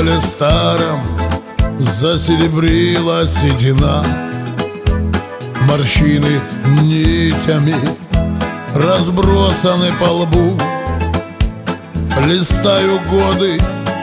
зеркале старом засеребрила седина, морщины нитями разбросаны по лбу. Листаю годы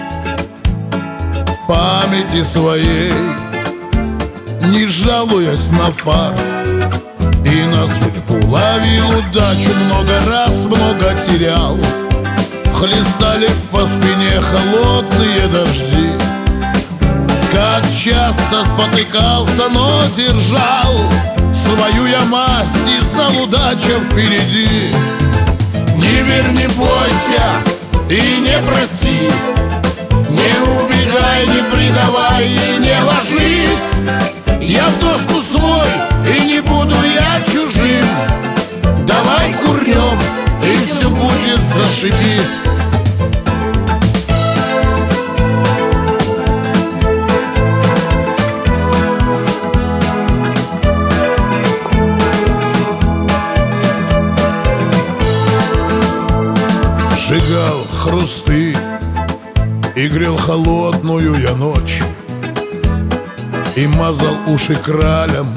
в памяти своей, не жалуясь на фарт и на судьбу. Ловил удачу много раз, много терял. Хлестали по спине холодные дожди. Как часто спотыкался, но держал свою я масть и знал, удача впереди. Не верь, не бойся и не проси, не убегай, не предавай и не ложись. Я в доску свой и не буду я чужим. Давай курнем, и все будет зашибись. Сжигал хрусты и грел холодную я ночь, и мазал уши кралем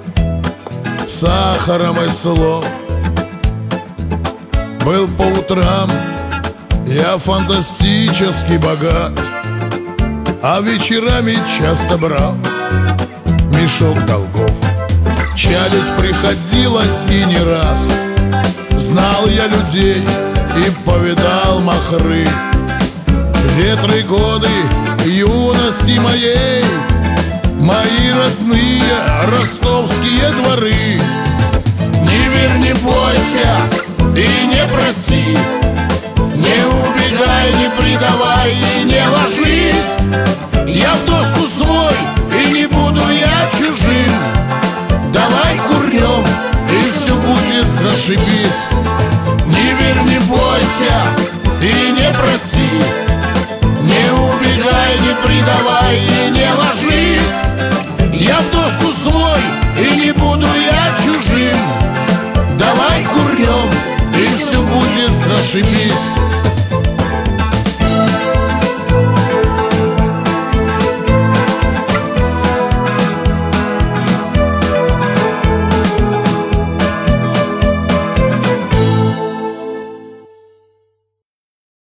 сахаром из слов. Был по утрам я фантастически богат, а вечерами часто брал мешок долгов. Чадить приходилось и не раз. Знал я людей и повидал махры, ветры годы юности моей, мои родные ростовские дворы. Не верь, не бойся и не проси, не убегай, не предавай и не ложись. Я в